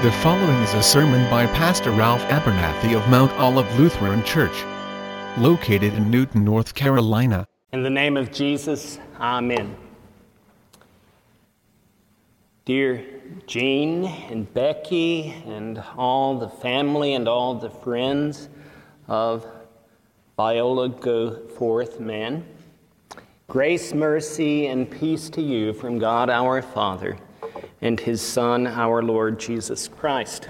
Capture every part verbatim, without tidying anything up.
The following is a sermon by Pastor Ralph Abernathy of Mount Olive Lutheran Church, located in Newton, North Carolina. In the name of Jesus, amen. Dear Jean and Becky and all the family and all the friends of Viola Goforth Men, grace, mercy, and peace to you from God our Father and His Son, our Lord Jesus Christ.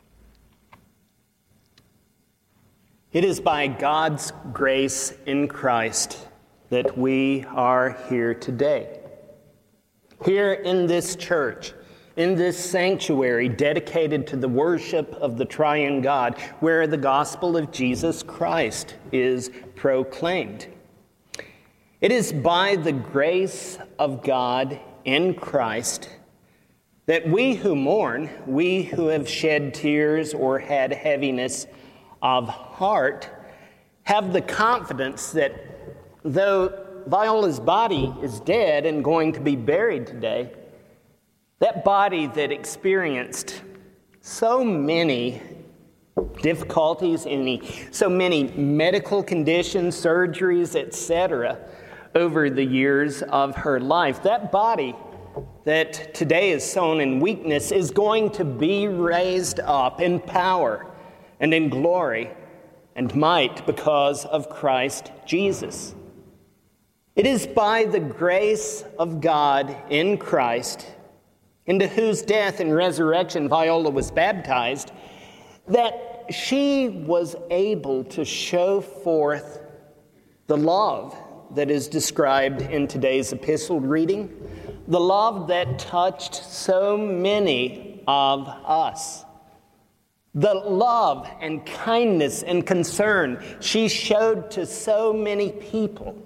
It is by God's grace in Christ that we are here today. Here in this church, in this sanctuary dedicated to the worship of the triune God, where the gospel of Jesus Christ is proclaimed. It is by the grace of God in Christ that we who mourn, we who have shed tears or had heaviness of heart, have the confidence that though Viola's body is dead and going to be buried today, that body that experienced so many difficulties, any, so many medical conditions, surgeries, et cetera, over the years of her life, that body that today is sown in weakness is going to be raised up in power and in glory and might because of Christ Jesus. It is by the grace of God in Christ, into whose death and resurrection Viola was baptized, that she was able to show forth the love that is described in today's epistle reading, the love that touched so many of us. The love and kindness and concern she showed to so many people.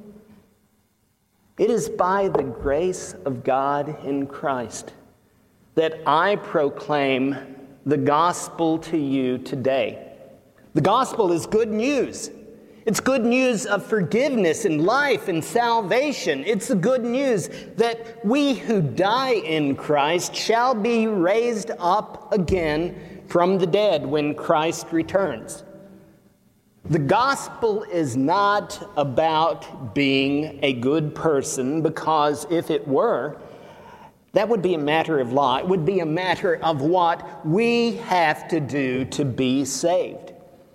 It is by the grace of God in Christ that I proclaim the gospel to you today. The gospel is good news. It's good news of forgiveness and life and salvation. It's the good news that we who die in Christ shall be raised up again from the dead when Christ returns. The gospel is not about being a good person, because if it were, that would be a matter of law. It would be a matter of what we have to do to be saved.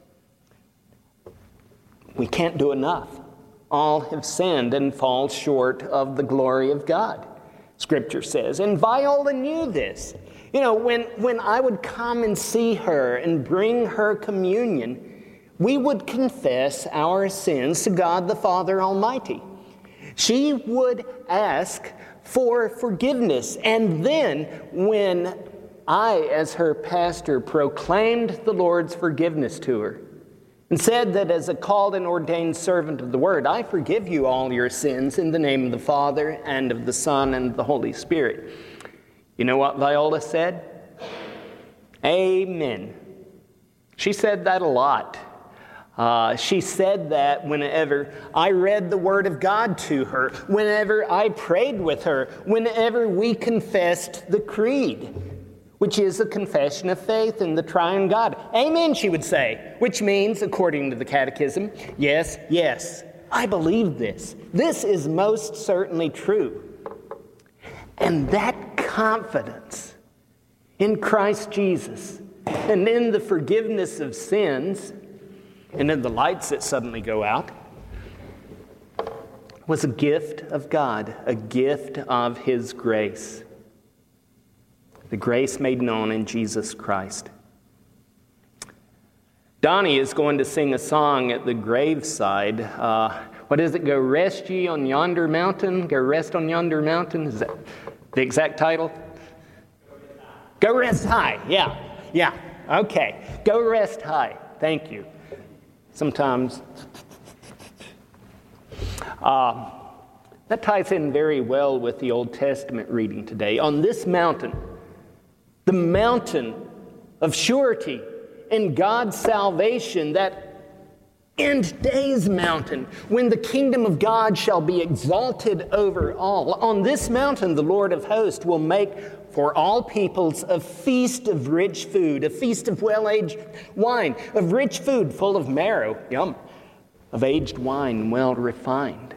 We can't do enough. All have sinned and fall short of the glory of God, Scripture says. And Viola knew this. You know, when, when I would come and see her and bring her communion, we would confess our sins to God the Father Almighty. She would ask for forgiveness. And then when I, as her pastor, proclaimed the Lord's forgiveness to her and said that as a called and ordained servant of the Word, I forgive you all your sins in the name of the Father and of the Son and of the Holy Spirit. You know what Viola said? Amen. She said that a lot. Uh, she said that whenever I read the Word of God to her, whenever I prayed with her, whenever we confessed the Creed, which is a confession of faith in the triune God. Amen, she would say, which means, according to the Catechism, yes, yes, I believe this. This is most certainly true. And that confidence in Christ Jesus and in the forgiveness of sins and in the lights that suddenly go out was a gift of God, a gift of His grace. The grace made known in Jesus Christ. Donnie is going to sing a song at the graveside. Uh, what is it? Go rest ye on yonder mountain. Go rest on yonder mountain. Is that the exact title? Go rest high. Yeah, yeah. Okay. Go rest high. Thank you. Sometimes uh, that ties in very well with the Old Testament reading today. On this mountain, the mountain of surety in God's salvation, that end days mountain, when the kingdom of God shall be exalted over all. On this mountain the Lord of hosts will make for all peoples a feast of rich food, a feast of well-aged wine, of rich food full of marrow, yum, of aged wine well refined.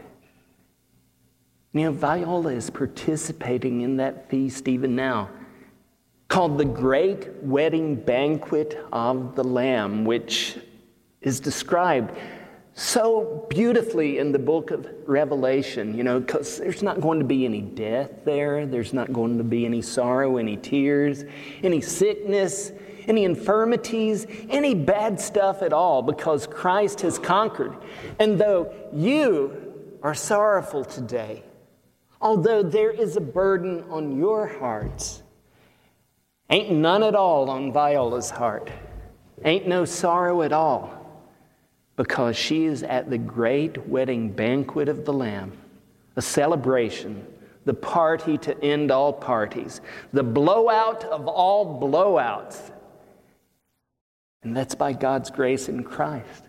You know, Viola is participating in that feast even now, called the Great Wedding Banquet of the Lamb, which is described so beautifully in the book of Revelation, you know, because there's not going to be any death there. There's not going to be any sorrow, any tears, any sickness, any infirmities, any bad stuff at all, because Christ has conquered. And though you are sorrowful today, although there is a burden on your hearts, ain't none at all on Viola's heart. Ain't no sorrow at all, because she is at the great wedding banquet of the Lamb, a celebration, the party to end all parties, the blowout of all blowouts. And that's by God's grace in Christ.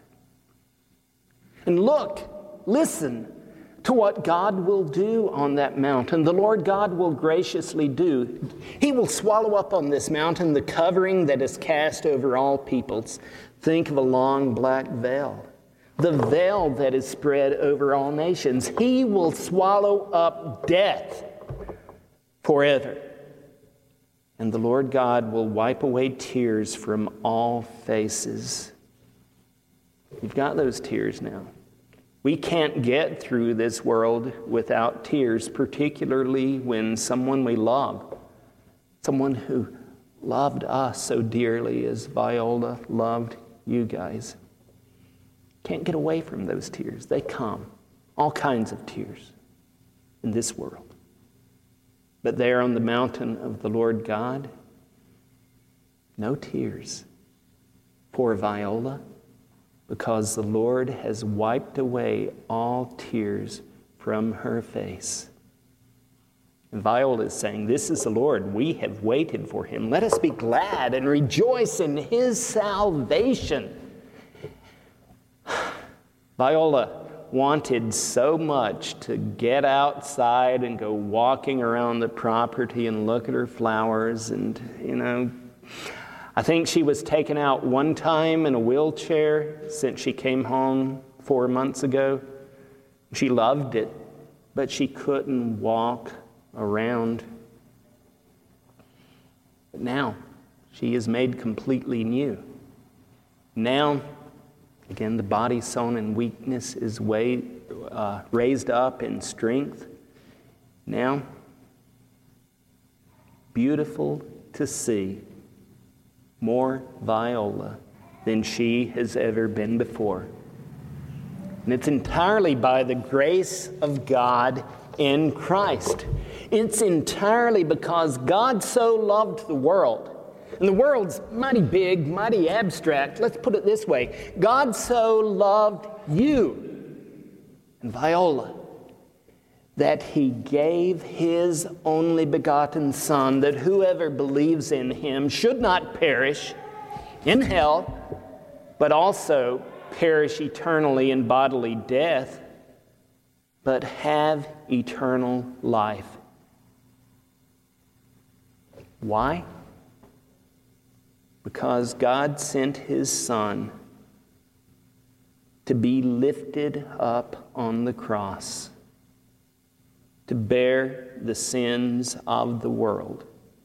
And look, listen to what God will do on that mountain. The Lord God will graciously do. He will swallow up on this mountain the covering that is cast over all peoples. Think of a long black veil, the veil that is spread over all nations. He will swallow up death forever. And the Lord God will wipe away tears from all faces. You've got those tears now. We can't get through this world without tears, particularly when someone we love, someone who loved us so dearly as Viola loved you guys, can't get away from those tears. They come, all kinds of tears in this world. But there on the mountain of the Lord God, no tears for Viola, because the Lord has wiped away all tears from her face. And Viola is saying, this is the Lord. We have waited for him. Let us be glad and rejoice in his salvation. Viola wanted so much to get outside and go walking around the property and look at her flowers. And, you know, I think she was taken out one time in a wheelchair since she came home four months ago. She loved it, but she couldn't walk around. But now she is made completely new. Now, again, the body sown in weakness is way, uh, raised up in strength. Now, beautiful to see, more Viola than she has ever been before. And it's entirely by the grace of God in Christ. It's entirely because God so loved the world. And the world's mighty big, mighty abstract. Let's put it this way. God so loved you and Viola that he gave his only begotten Son, that whoever believes in him should not perish in hell, but also perish eternally in bodily death, but have eternal life. Why? Because God sent his Son to be lifted up on the cross, to bear the sins of the world.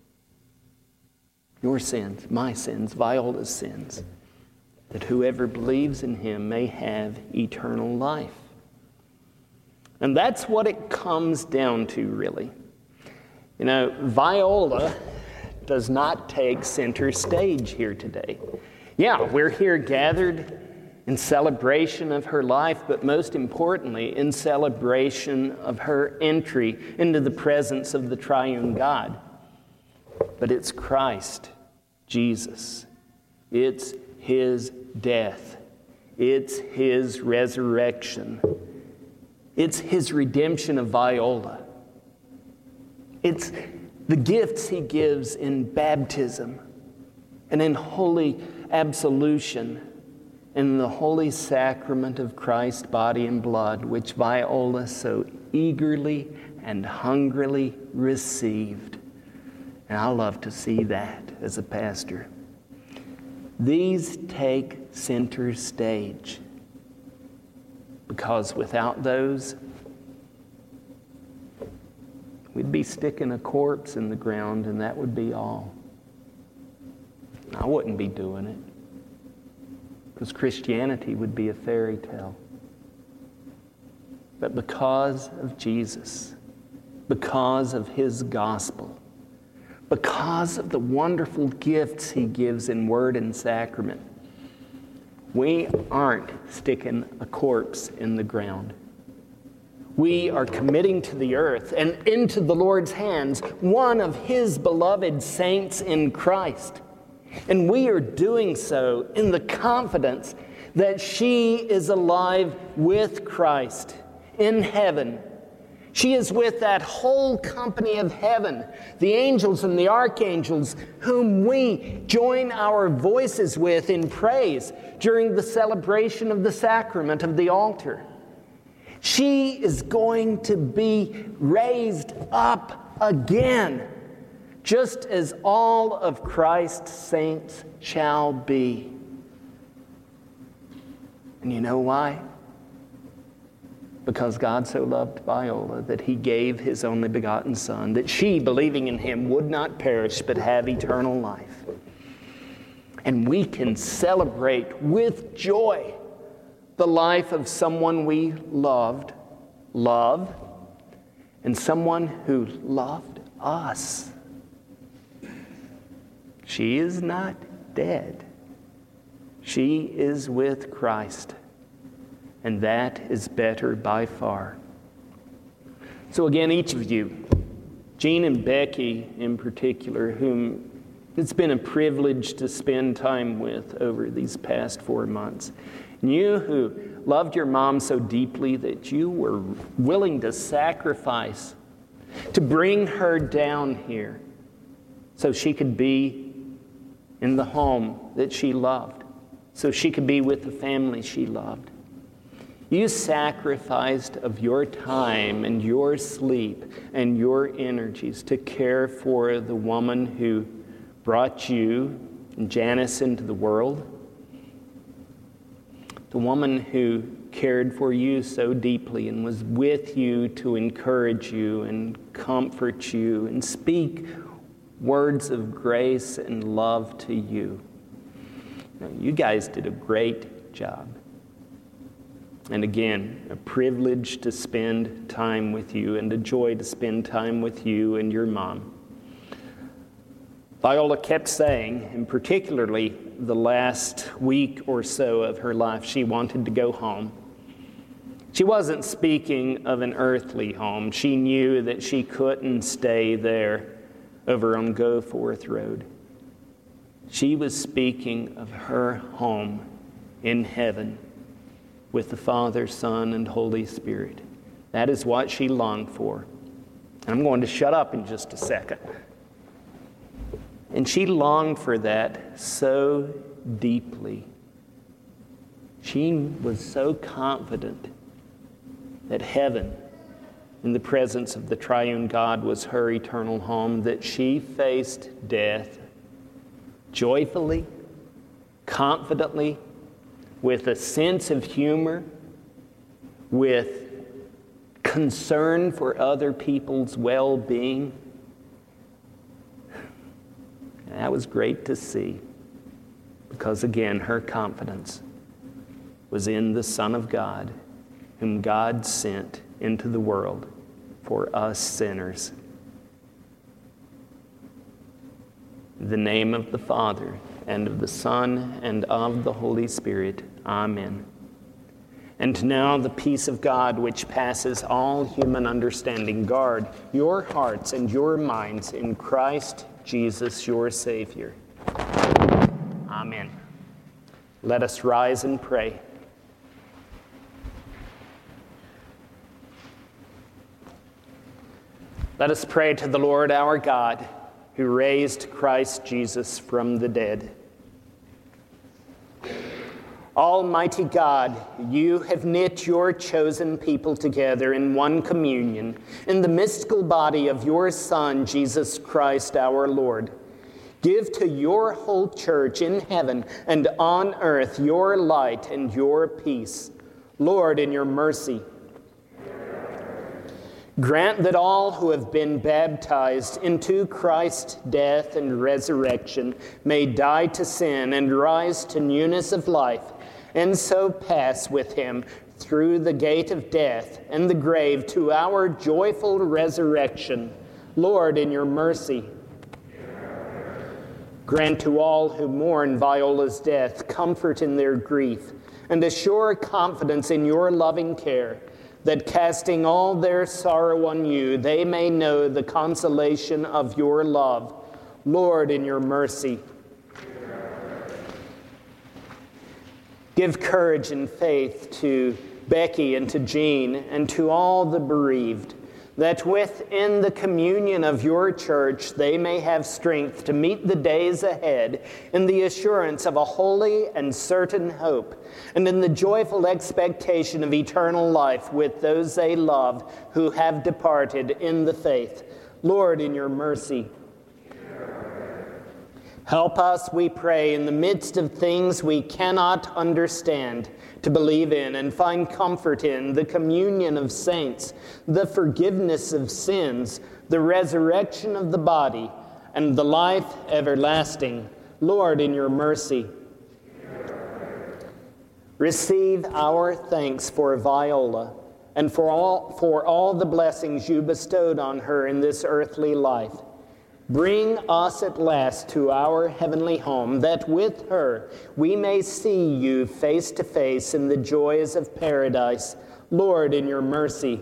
Your sins, my sins, Viola's sins, that whoever believes in him may have eternal life. And that's what it comes down to, really. You know, Viola does not take center stage here today. Yeah, we're here gathered in celebration of her life, but most importantly, in celebration of her entry into the presence of the triune God. But it's Christ, Jesus. It's his death. It's his resurrection. It's his redemption of Viola. It's the gifts he gives in baptism and in holy absolution in the holy sacrament of Christ's body and blood, which Viola so eagerly and hungrily received. And I love to see that as a pastor. These take center stage, because without those, we'd be sticking a corpse in the ground, and that would be all. I wouldn't be doing it, because Christianity would be a fairy tale. But because of Jesus, because of His gospel, because of the wonderful gifts He gives in word and sacrament, we aren't sticking a corpse in the ground. We are committing to the earth and into the Lord's hands one of His beloved saints in Christ. And we are doing so in the confidence that she is alive with Christ in heaven. She is with that whole company of heaven, the angels and the archangels, whom we join our voices with in praise during the celebration of the sacrament of the altar. She is going to be raised up again, just as all of Christ's saints shall be. And you know why? Because God so loved Viola that He gave His only begotten Son, that she, believing in Him, would not perish but have eternal life. And we can celebrate with joy the life of someone we loved, love, and someone who loved us. She is not dead. She is with Christ. And that is better by far. So again, each of you, Jean and Becky in particular, whom it's been a privilege to spend time with over these past four months. And you who loved your mom so deeply that you were willing to sacrifice to bring her down here so she could be in the home that she loved, so she could be with the family she loved. You sacrificed of your time and your sleep and your energies to care for the woman who brought you and Janice into the world, the woman who cared for you so deeply and was with you to encourage you and comfort you and speak words of grace and love to you. Now, you guys did a great job. And again, a privilege to spend time with you and a joy to spend time with you and your mom. Viola kept saying, and particularly the last week or so of her life, she wanted to go home. She wasn't speaking of an earthly home. She knew that she couldn't stay there over on Goforth Road. She was speaking of her home in heaven with the Father, Son, and Holy Spirit. That is what she longed for. And I'm going to shut up in just a second. And she longed for that so deeply. She was so confident that heaven, in the presence of the triune God, was her eternal home, that she faced death joyfully, confidently, with a sense of humor, with concern for other people's well-being. That was great to see, because again, her confidence was in the Son of God, whom God sent into the world for us sinners. In the name of the Father, and of the Son, and of the Holy Spirit. Amen. And now the peace of God, which passes all human understanding, guard your hearts and your minds in Christ Jesus, your Savior. Amen. Let us rise and pray. Let us pray to the Lord our God, who raised Christ Jesus from the dead. Almighty God, you have knit your chosen people together in one communion, in the mystical body of your Son, Jesus Christ our Lord. Give to your whole church in heaven and on earth your light and your peace. Lord, in your mercy, grant that all who have been baptized into Christ's death and resurrection may die to sin and rise to newness of life, and so pass with him through the gate of death and the grave to our joyful resurrection. Lord, in your mercy, grant to all who mourn Viola's death comfort in their grief and a sure confidence in your loving care, that casting all their sorrow on you, they may know the consolation of your love. Lord, in your mercy, give courage and faith to Becky and to Jean and to all the bereaved, that within the communion of your church they may have strength to meet the days ahead in the assurance of a holy and certain hope, and in the joyful expectation of eternal life with those they love who have departed in the faith. Lord, in your mercy, help us, we pray, in the midst of things we cannot understand, to believe in and find comfort in the communion of saints, the forgiveness of sins, the resurrection of the body, and the life everlasting. Lord, in your mercy, receive our thanks for Viola and for all, for all the blessings you bestowed on her in this earthly life. Bring us at last to our heavenly home, that with her we may see you face to face in the joys of paradise. Lord, in your mercy.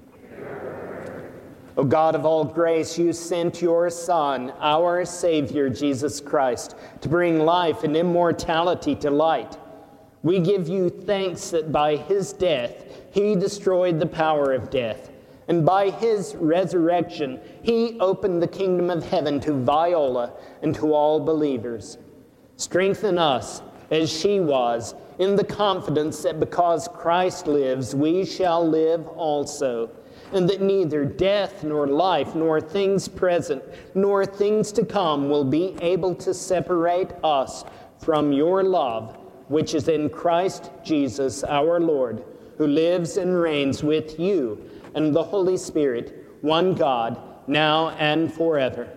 O God of all grace, you sent your Son, our Savior, Jesus Christ, to bring life and immortality to light. We give you thanks that by his death he destroyed the power of death, and by his resurrection, he opened the kingdom of heaven to Viola and to all believers. Strengthen us, as she was, in the confidence that because Christ lives, we shall live also, and that neither death nor life, nor things present, nor things to come will be able to separate us from your love, which is in Christ Jesus our Lord, who lives and reigns with you and the Holy Spirit, one God, now and forever.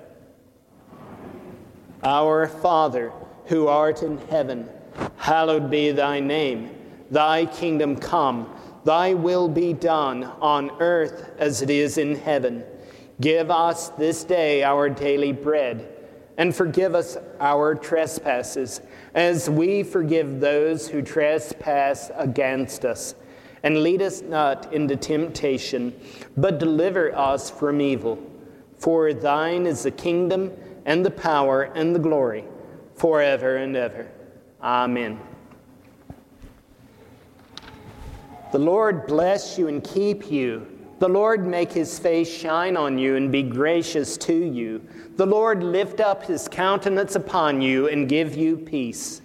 Our Father, who art in heaven, hallowed be thy name. Thy kingdom come, thy will be done on earth as it is in heaven. Give us this day our daily bread, and forgive us our trespasses, as we forgive those who trespass against us. And lead us not into temptation, but deliver us from evil. For thine is the kingdom, and the power, and the glory, forever and ever. Amen. The Lord bless you and keep you. The Lord make his face shine on you and be gracious to you. The Lord lift up his countenance upon you and give you peace.